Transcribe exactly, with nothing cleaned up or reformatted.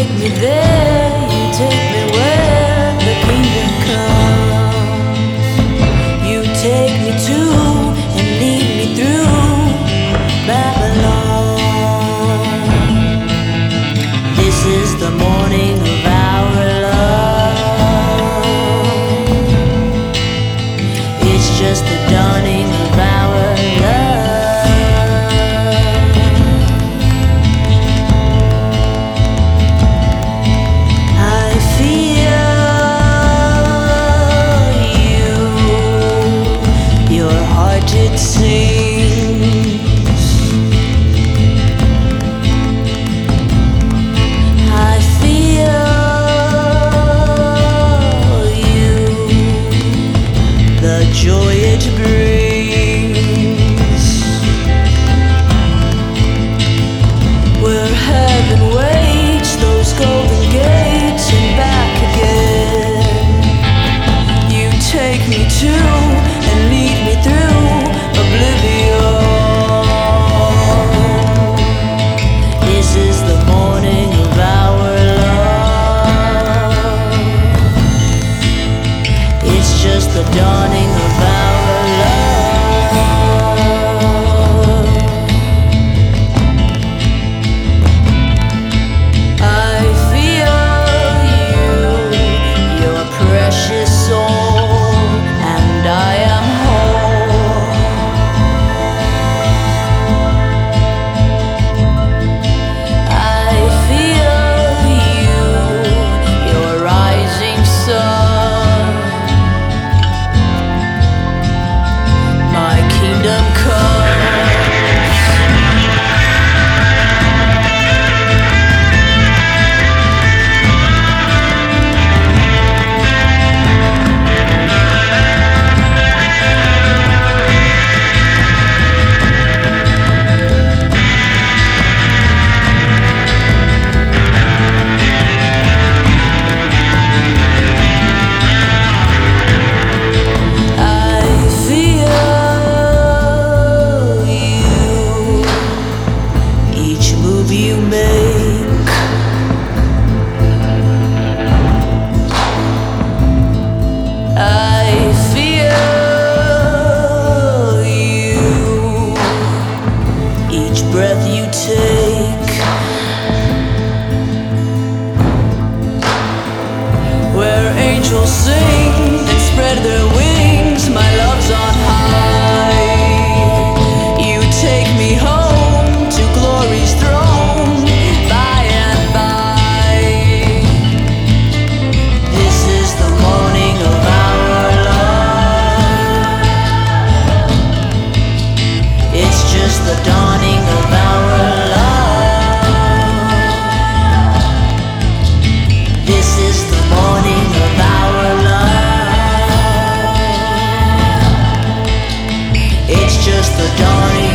take me there, you take me where the kingdom comes. You take me to and lead me through Babylon. This is the morning of our love. It's just the dawning of our love. It sings. I feel you, the joy it brings. Where heaven waits, those golden gates and back again. You take me to and lead me through oblivion. This is the morning of our love. It's just the dawning of our love. I feel you, your precious soul, and I am whole. I feel you, your rising sun. My kingdom comes. You make I feel you, each breath you take. Where angels sing and spread their wings, my love's on high. You take me home to glory's throne. The dawning of our love. This is the morning of our love. It's just the dawning